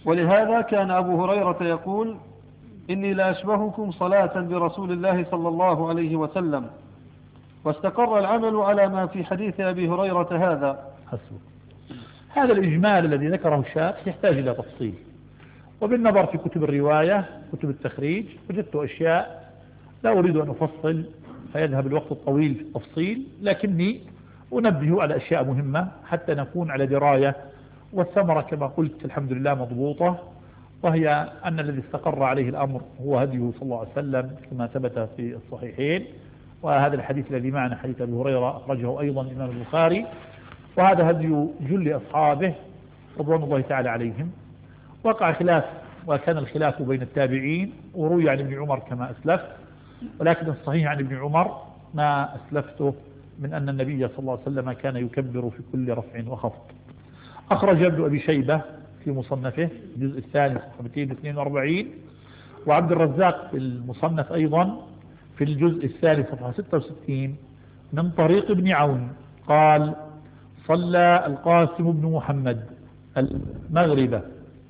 ولهذا كان أبو هريرة يقول: إني لأشبهكم صلاة برسول الله صلى الله عليه وسلم. واستقر العمل على ما في حديث أبي هريرة هذا. حسب. هذا الإجمال الذي ذكره الشارح يحتاج إلى تفصيل، وبالنظر في كتب الرواية كتب التخريج وجدت أشياء لا أريد أن أفصل فيذهب الوقت الطويل في التفصيل، لكني أنبه على أشياء مهمة حتى نكون على دراية. والثمرة كما قلت الحمد لله مضبوطة، وهي أن الذي استقر عليه الأمر هو هديه صلى الله عليه وسلم كما ثبت في الصحيحين. وهذا الحديث الذي معنا حديث أبي هريرة أخرجه أيضا الإمام البخاري، وهذا هدي جل أصحابه رضوان الله تعالى عليهم. وقع خلاف، وكان الخلاف بين التابعين، وروي عن ابن عمر كما أسلفت، ولكن الصحيح عن ابن عمر ما أسلفته من أن النبي صلى الله عليه وسلم كان يكبر في كل رفع وخفض. أخرج ابن أبي شيبة في مصنفه الجزء الثاني صفحة 242، وعبد الرزاق في المصنف أيضا في الجزء الثالث صفحة 66 من طريق ابن عون قال: صلى القاسم بن محمد المغرب،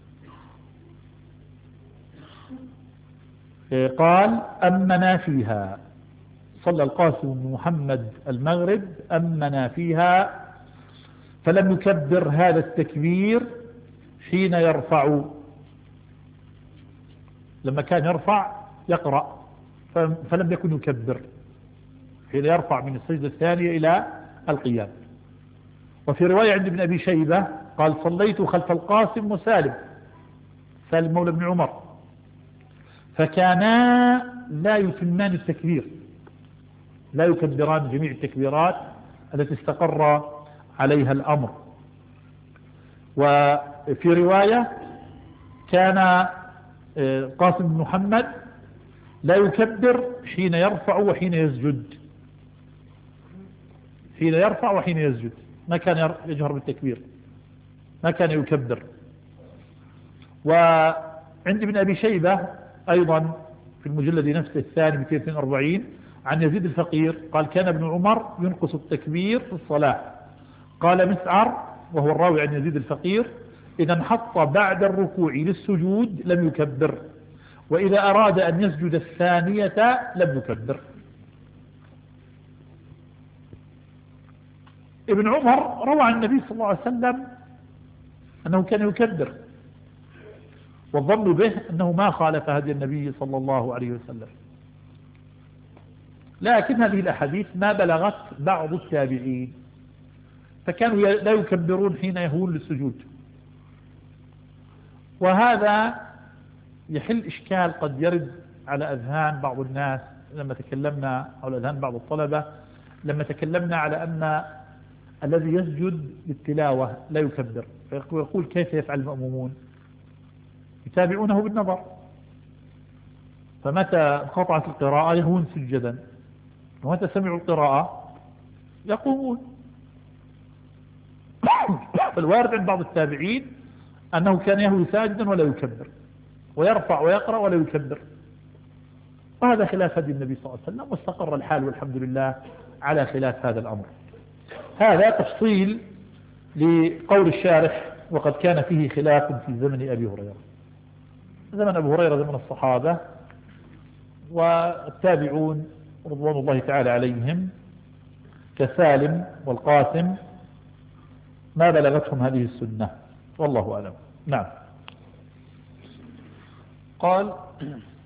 قال: أمنا فيها. صلى القاسم بن محمد المغرب أمنا فيها، فلم يكبر هذا التكبير حين يرفع. لما كان يرفع يقرأ فلم يكن يكبر حين يرفع من السجدة الثانية إلى القيام. وفي رواية عند ابن أبي شيبة قال: صليت خلف القاسم وسالم، سالم مولى ابن عمر، فكانا لا يتمان التكبير، لا يكبران جميع التكبيرات التي استقر عليها الأمر. وفي رواية كان قاسم بن محمد لا يكبر حين يرفع وحين يسجد، حين يرفع وحين يسجد ما كان يجهر بالتكبير، ما كان يكبر. وعند ابن أبي شيبة أيضا في المجلد نفسه الثاني 242 عن يزيد الفقير قال: كان ابن عمر ينقص التكبير في الصلاة. قال مسعر وهو الراوي عن يزيد الفقير: إذا انحط بعد الركوع للسجود لم يكبر، وإذا أراد أن يسجد الثانية لم يكبر. ابن عمر روى عن النبي صلى الله عليه وسلم أنه كان يكبر، والظن به أنه ما خالف هدي النبي صلى الله عليه وسلم، لكن هذه الأحاديث ما بلغت بعض التابعين، فكانوا لا يكبرون حين يهون للسجود. وهذا يحل إشكال قد يرد على أذهان بعض الناس لما تكلمنا، أو أذهان بعض الطلبة لما تكلمنا على أن الذي يسجد للتلاوة لا يكبر، فيقول: كيف يفعل المأمومون؟ يتابعونه بالنظر، فمتى انقطعت القراءة يهون سجدا، ومتى سمعوا القراءة يقومون. فالوارد عند بعض التابعين أنه كان يهوي ساجدا ولا يكبر، ويرفع ويقرأ ولا يكبر، وهذا خلاف هدي النبي صلى الله عليه وسلم، واستقر الحال والحمد لله على خلاف هذا الأمر. هذا تفصيل لقول الشارح: وقد كان فيه خلاف في زمن أبي هريرة. زمن أبي هريرة زمن الصحابة والتابعون رضوان الله تعالى عليهم كسالم والقاسم ما بلغتهم هذه السنة، والله أعلم. نعم. قال: